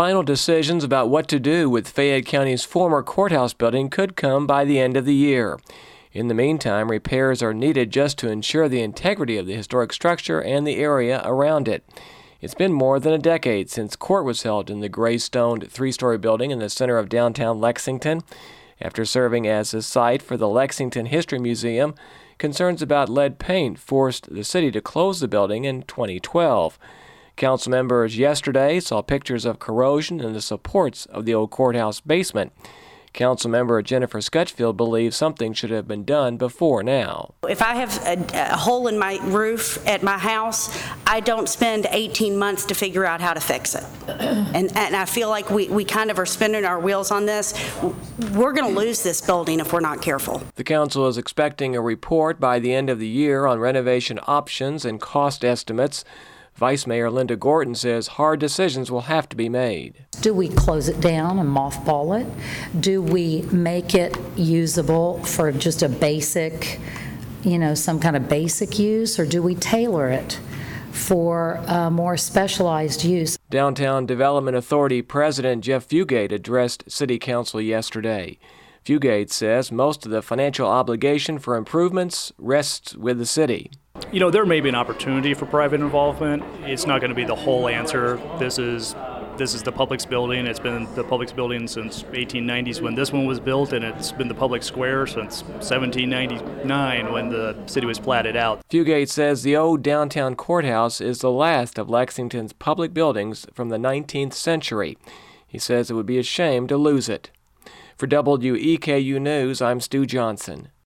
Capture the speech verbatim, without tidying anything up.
Final decisions about what to do with Fayette County's former courthouse building could come by the end of the year. In the meantime, repairs are needed just to ensure the integrity of the historic structure and the area around it. It's been more than a decade since court was held in the gray-stoned three-story building in the center of downtown Lexington. After serving as a site for the Lexington History Museum, concerns about lead paint forced the city to close the building in twenty twelve. Council members yesterday saw pictures of corrosion in the supports of the old courthouse basement. Councilmember Jennifer Scutchfield believes something should have been done before now. If I have a, a hole in my roof at my house, I don't spend eighteen months to figure out how to fix it. And, and I feel like we, we kind of are spinning our wheels on this. We're going to lose this building if we're not careful. The council is expecting a report by the end of the year on renovation options and cost estimates. Vice Mayor Linda Gorton says hard decisions will have to be made. Do we close it down and mothball it? Do we make it usable for just a basic, you know, some kind of basic use, or do we tailor it for uh, more specialized use? Downtown Development Authority President Jeff Fugate addressed City Council yesterday. Fugate says most of the financial obligation for improvements rests with the city. You know, there may be an opportunity for private involvement. It's not going to be the whole answer. This is this is the public's building. It's been the public's building since eighteen nineties when this one was built, and it's been the public square since seventeen ninety-nine when the city was platted out. Fugate says the old downtown courthouse is the last of Lexington's public buildings from the nineteenth century. He says it would be a shame to lose it. For W E K U News, I'm Stu Johnson.